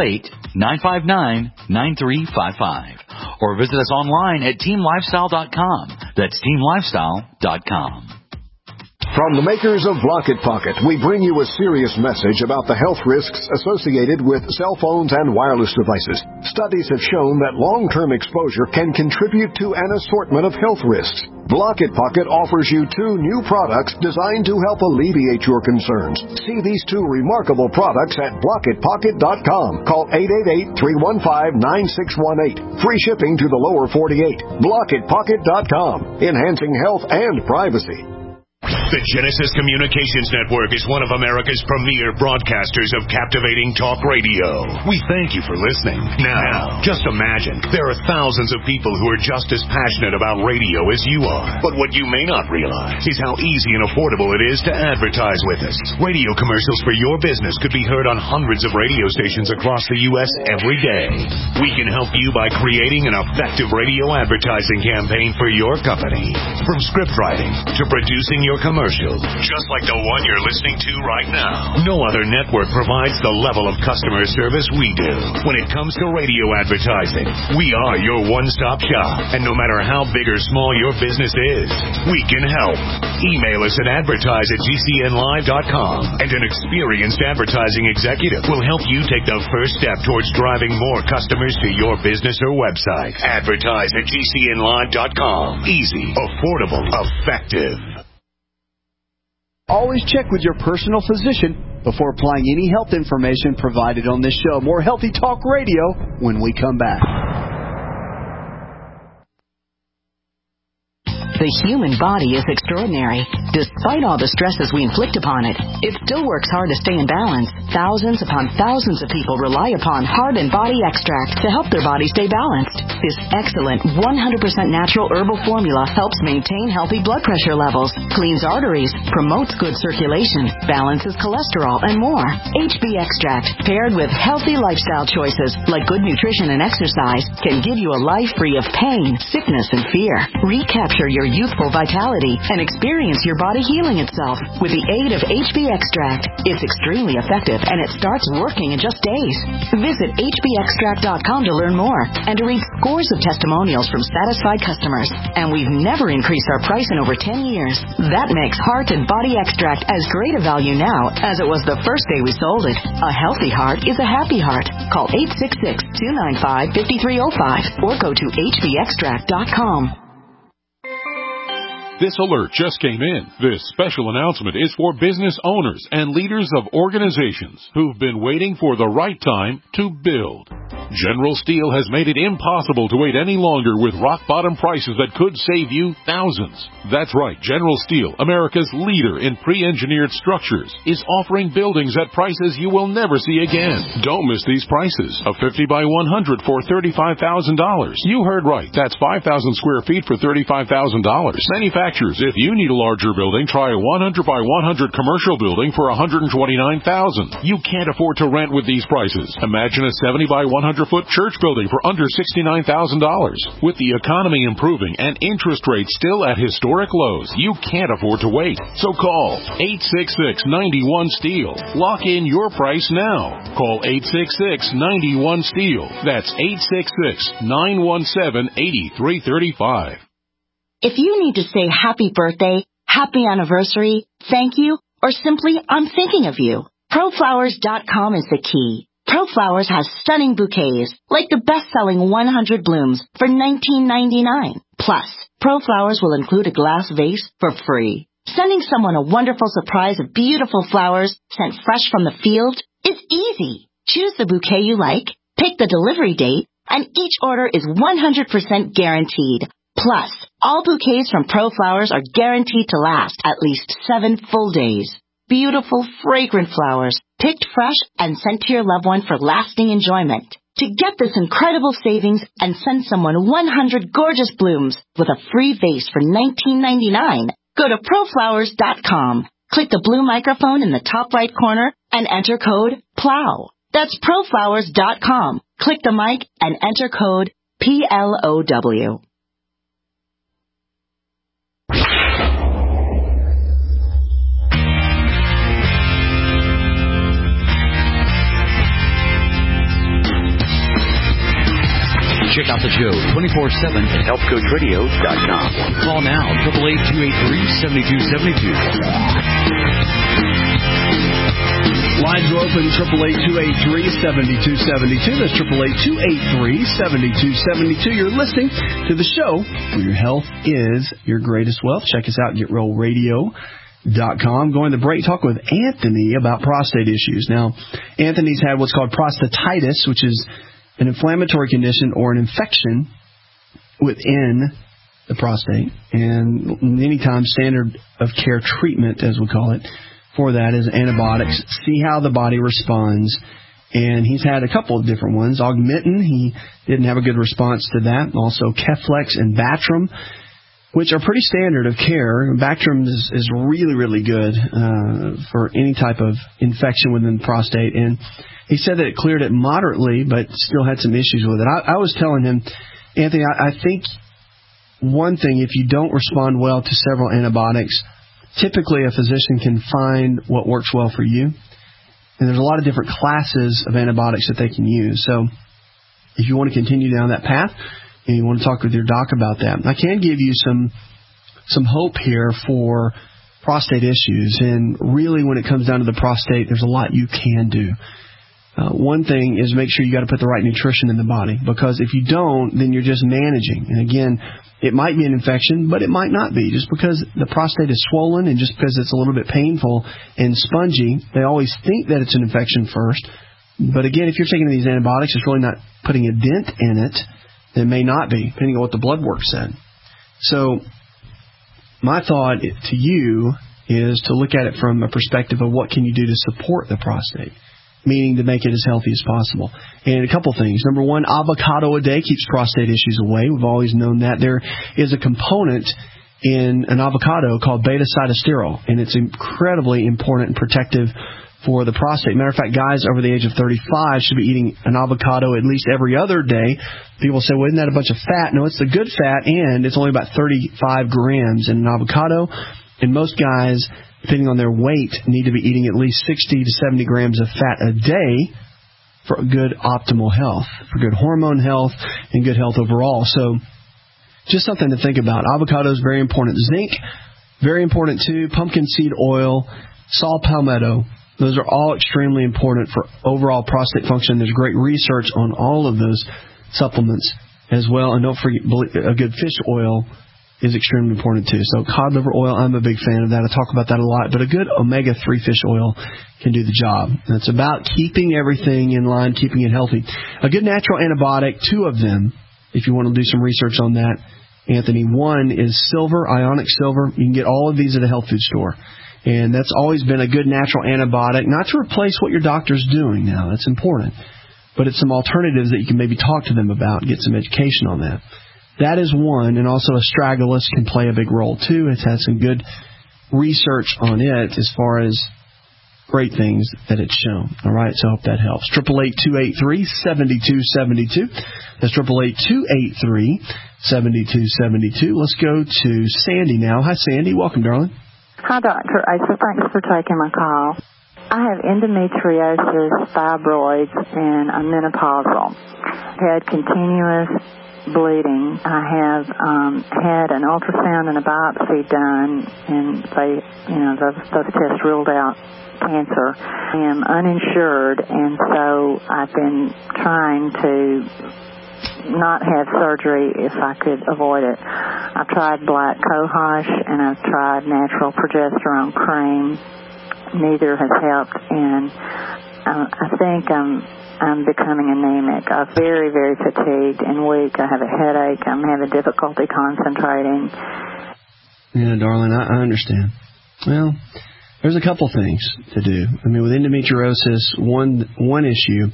888-959-9355. Or visit us online at teamlifestyle.com. That's teamlifestyle.com. From the makers of Block It Pocket, we bring you a serious message about the health risks associated with cell phones and wireless devices. Studies have shown that long-term exposure can contribute to an assortment of health risks. Block It Pocket offers you 2 new products designed to help alleviate your concerns. See these 2 remarkable products at blockitpocket.com. Call 888-315-9618. Free shipping to the lower 48. Blockitpocket.com. Enhancing health and privacy. The Genesis Communications Network is one of America's premier broadcasters of captivating talk radio. We thank you for listening. Now, just imagine, there are thousands of people who are just as passionate about radio as you are. But what you may not realize is how easy and affordable it is to advertise with us. Radio commercials for your business could be heard on hundreds of radio stations across the U.S. every day. We can help you by creating an effective radio advertising campaign for your company. From script writing to producing your commercial, just like the one you're listening to right now. No other network provides the level of customer service we do. When it comes to radio advertising, we are your one-stop shop. And no matter how big or small your business is, we can help. Email us at advertise@gcnlive.com, and an experienced advertising executive will help you take the first step towards driving more customers to your business or website. Advertise@gcnlive.com. Easy, affordable, effective. Always check with your personal physician before applying any health information provided on this show. More Healthy Talk Radio when we come back. The human body is extraordinary. Despite all the stresses we inflict upon it, it still works hard to stay in balance. Thousands upon thousands of people rely upon Heart and Body Extract to help their body stay balanced. This excellent 100% natural herbal formula helps maintain healthy blood pressure levels, cleans arteries, promotes good circulation, balances cholesterol, and more. HB Extract, paired with healthy lifestyle choices like good nutrition and exercise, can give you a life free of pain, sickness, and fear. Recapture your youthful vitality and experience your body healing itself with the aid of HB Extract. It's extremely effective and it starts working in just days. Visit hbextract.com to learn more and to read scores of testimonials from satisfied customers. And we've never increased our price in over 10 years. That makes Heart and Body Extract as great a value now as it was the first day we sold it. A healthy heart is a happy heart. Call 866-295-5305 or go to hbextract.com. This alert just came in. This special announcement is for business owners and leaders of organizations who've been waiting for the right time to build. General Steel has made it impossible to wait any longer with rock-bottom prices that could save you thousands. That's right, General Steel, America's leader in pre-engineered structures, is offering buildings at prices you will never see again. Don't miss these prices. A 50 by 100 for $35,000. You heard right. That's 5,000 square feet for $35,000. Manufacturers, if you need a larger building, try a 100 by 100 commercial building for $129,000. You can't afford to rent with these prices. Imagine a 70 by 100-foot church building for under $69,000. With the economy improving and interest rates still at historic lows, you can't afford to wait. So call 866-91-STEEL. Lock in your price now. Call 866-91-STEEL. That's 866-917-8335. If you need to say happy birthday, happy anniversary, thank you, or simply I'm thinking of you, ProFlowers.com is the key. ProFlowers has stunning bouquets, like the best-selling 100 blooms for $19.99. Plus, ProFlowers will include a glass vase for free. Sending someone a wonderful surprise of beautiful flowers sent fresh from the field is easy. Choose the bouquet you like, pick the delivery date, and each order is 100% guaranteed. Plus, all bouquets from ProFlowers are guaranteed to last at least 7 full days. Beautiful, fragrant flowers, picked fresh and sent to your loved one for lasting enjoyment. To get this incredible savings and send someone 100 gorgeous blooms with a free vase for $19.99, go to ProFlowers.com. Click the blue microphone in the top right corner and enter code PLOW. That's proflowers.com. Click the mic and enter code PLOW. Check out the show 24/7 at healthcoachradio.com. Call now, 888-283-7272. Lines are open, 888-283-7272. That's 888-283-7272. You're listening to the show where your health is your greatest wealth. Check us out, GetRealRadio.com. Going to break, talk with Anthony about prostate issues. Now, Anthony's had what's called prostatitis, which is an inflammatory condition or an infection within the prostate. And many times standard of care treatment, as we call it, for that is antibiotics. See how the body responds. And he's had a couple of different ones. Augmentin, he didn't have a good response to that. Also Keflex and Bactrim, which are pretty standard of care. Bactrim is really, really good for any type of infection within the prostate. And he said that it cleared it moderately, but still had some issues with it. I was telling him, Anthony, I think one thing, if you don't respond well to several antibiotics, typically a physician can find what works well for you. And there's a lot of different classes of antibiotics that they can use. So if you want to continue down that path and you want to talk with your doc about that, I can give you some hope here for prostate issues. And really, when it comes down to the prostate, there's a lot you can do. One thing is make sure you got to put the right nutrition in the body, because if you don't, then you're just managing. And again, it might be an infection, but it might not be. Just because the prostate is swollen and just because it's a little bit painful and spongy, they always think that it's an infection first. But again, if you're taking these antibiotics, it's really not putting a dent in it. It may not be, depending on what the blood work said. So my thought to you is to look at it from a perspective of what can you do to support the prostate, meaning to make it as healthy as possible. And a couple things. Number one, avocado a day keeps prostate issues away. We've always known that. There is a component in an avocado called beta-sitosterol, and it's incredibly important and protective for the prostate. Matter of fact, guys over the age of 35 should be eating an avocado at least every other day. People say, well, isn't that a bunch of fat? No, it's the good fat, and it's only about 35 grams in an avocado. And most guys, depending on their weight, need to be eating at least 60 to 70 grams of fat a day for good optimal health, for good hormone health, and good health overall. So just something to think about. Avocado is very important. Zinc, very important too. Pumpkin seed oil, saw palmetto. Those are all extremely important for overall prostate function. There's great research on all of those supplements as well. And don't forget, a good fish oil is extremely important too. So cod liver oil, I'm a big fan of that. I talk about that a lot. But a good omega-3 fish oil can do the job. And it's about keeping everything in line, keeping it healthy. A good natural antibiotic, 2 of them, if you want to do some research on that, Anthony. One is silver, ionic silver. You can get all of these at a health food store. And that's always been a good natural antibiotic, not to replace what your doctor's doing now. That's important. But it's some alternatives that you can maybe talk to them about and get some education on that. That is one, and also astragalus can play a big role too. It's had some good research on it as far as great things that it's shown. All right, so I hope that helps. 888-283-7272. That's 888-283-7272. Let's go to Sandy now. Hi, Sandy. Welcome, darling. Hi, Dr. Asa. Thanks for taking my call. I have endometriosis, fibroids, and I'm menopausal. Had continuous bleeding. I have had an ultrasound and a biopsy done, and they, those tests ruled out cancer. I am uninsured, and so I've been trying to not have surgery if I could avoid it. I've tried black cohosh and I've tried natural progesterone cream. Neither has helped, and I think I'm becoming anemic. I'm very, very fatigued and weak. I have a headache. I'm having difficulty concentrating. Yeah, darling, I understand. Well, there's a couple things to do. I mean, with endometriosis, one issue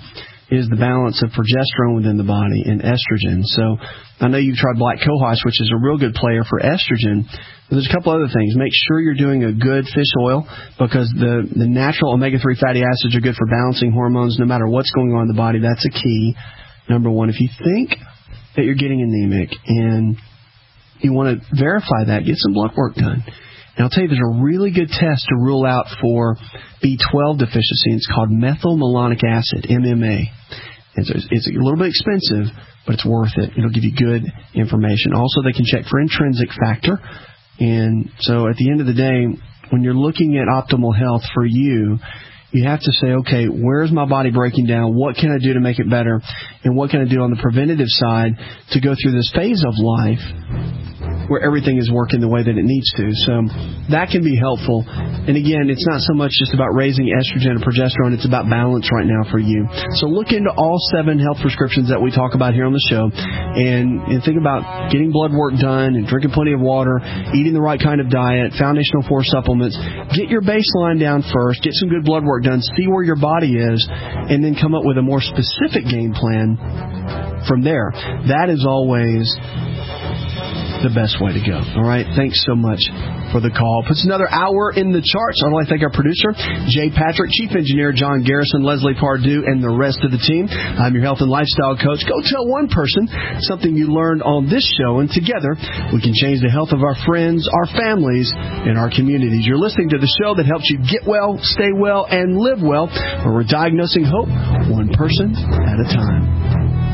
is the balance of progesterone within the body and estrogen. So I know you've tried Black Cohosh, which is a real good player for estrogen. But there's a couple other things. Make sure you're doing a good fish oil, because the natural omega-3 fatty acids are good for balancing hormones no matter what's going on in the body. That's a key. Number one, if you think that you're getting anemic and you want to verify that, get some blood work done. And I'll tell you, there's a really good test to rule out for B12 deficiency. It's called methylmalonic acid, MMA. It's a little bit expensive, but it's worth it. It'll give you good information. Also, they can check for intrinsic factor. And so at the end of the day, when you're looking at optimal health for you, you have to say, okay, where's my body breaking down? What can I do to make it better? And what can I do on the preventative side to go through this phase of life where everything is working the way that it needs to? So that can be helpful. And again, it's not so much just about raising estrogen and progesterone. It's about balance right now for you. So look into all 7 health prescriptions that we talk about here on the show, and think about getting blood work done and drinking plenty of water, eating the right kind of diet, foundational 4 supplements. Get your baseline down first. Get some good blood work done. See where your body is, and then come up with a more specific game plan from there. That is always the best way to go. All right. Thanks so much for the call. Puts another hour in the charts. I'd like to thank our producer, Jay Patrick, Chief Engineer John Garrison, Leslie Pardue, and the rest of the team. I'm your health and lifestyle coach. Go tell one person something you learned on this show, and together we can change the health of our friends, our families, and our communities. You're listening to the show that helps you get well, stay well, and live well, where we're diagnosing hope one person at a time.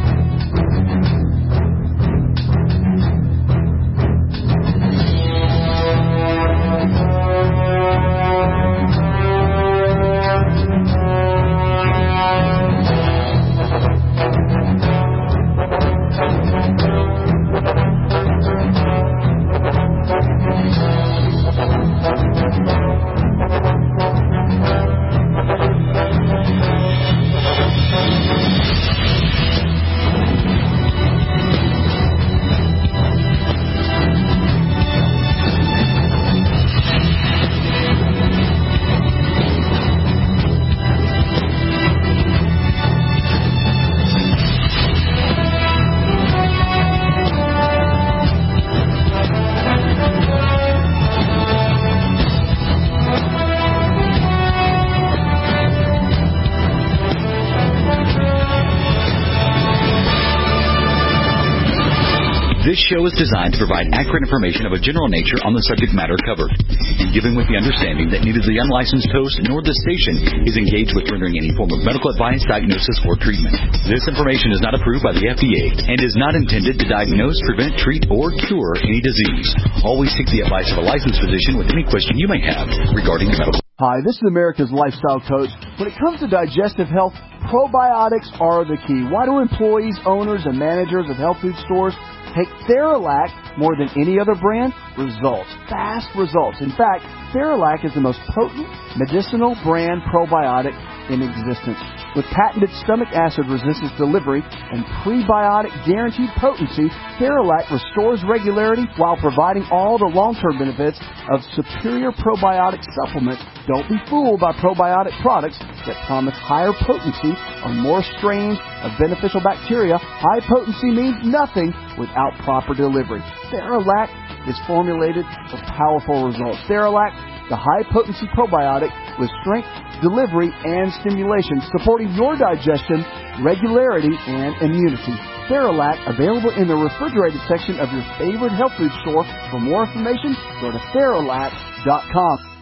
This show is designed to provide accurate information of a general nature on the subject matter covered, and given with the understanding that neither the unlicensed host nor the station is engaged with rendering any form of medical advice, diagnosis, or treatment. This information is not approved by the FDA and is not intended to diagnose, prevent, treat, or cure any disease. Always seek the advice of a licensed physician with any question you may have regarding your medical. Hi, this is America's Lifestyle Coach. When it comes to digestive health, probiotics are the key. Why do employees, owners, and managers of health food stores take Theralac more than any other brand? Results. Fast results. In fact, Theralac is the most potent medicinal brand probiotic in existence. With patented stomach acid resistance delivery and prebiotic guaranteed potency, Theralac restores regularity while providing all the long-term benefits of superior probiotic supplements. Don't be fooled by probiotic products that promise higher potency or more strains of beneficial bacteria. High potency means nothing without proper delivery. Theralac is formulated for powerful results. Theralac, the high-potency probiotic with strength, delivery, and stimulation, supporting your digestion, regularity, and immunity. Theralac, available in the refrigerated section of your favorite health food store. For more information, go to Theralac.com.